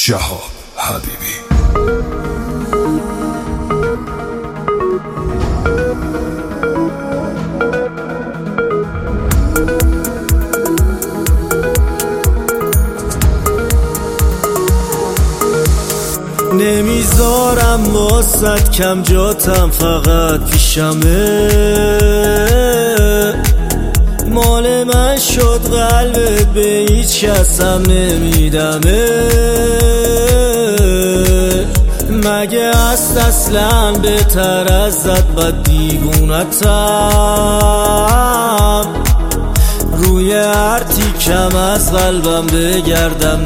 شهاب حبیبی. نمیذارم واسد کم جاتم، فقط پیشمه. مال من شد قلبت، به هیچ کسم نمیدمه. مگه هست اصلا بهتر ازت بد دیوونتم؟ روی هر تیکم از قلبم بگردم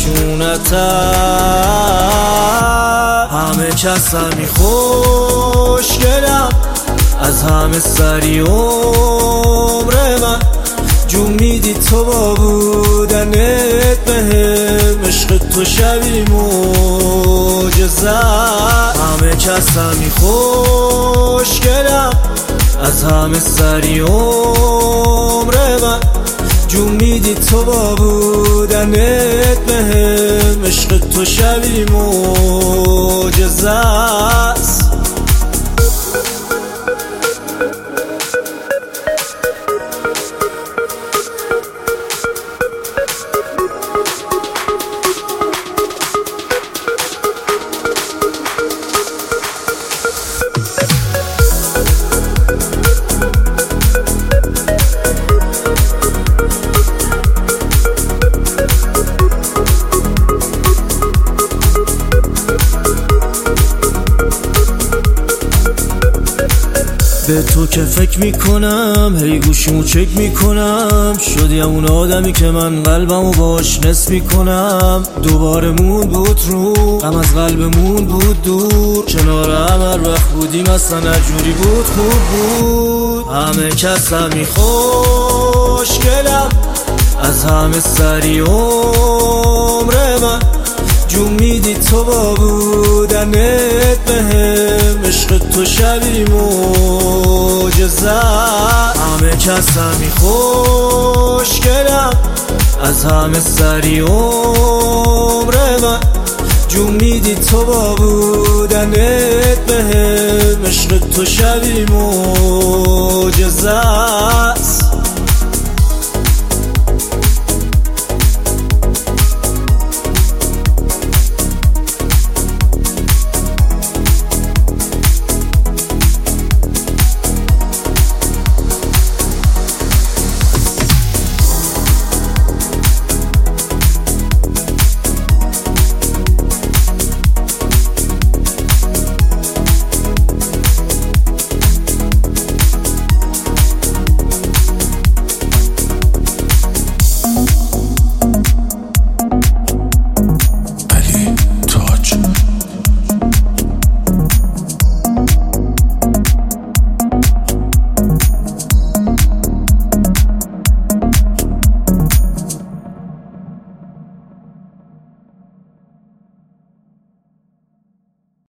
نشونتم. همه کسمی خوشگلم، از همه سری عمر من. جون میدی تو با بودنت بهم، عشق تو شبیه معجزه. همه کسمی خوشگلم، از همه سری عمر من. جون میدی تو با بودنت بهم، عشق تو شبیه معجزه است. به تو که فکر میکنم، هی گوشیمو چک میکنم. شدی همون آدمی که من قلبمو باش نصف میکنم. دوباره مون بود رو هم از قلبمون بود دور. کنار هم هر وقت بودیم اصلا هر جوری بود خوب بود. همه کسمی خوشگلم، از همه سری عمر من. جون میدی تو با بودنت بهم، عشق تو شبیه معجزه. همه کسمی خوشگلم، از همه سری عمر من. جون میدی تو با بودنت بهم، عشق تو شبیه معجزه.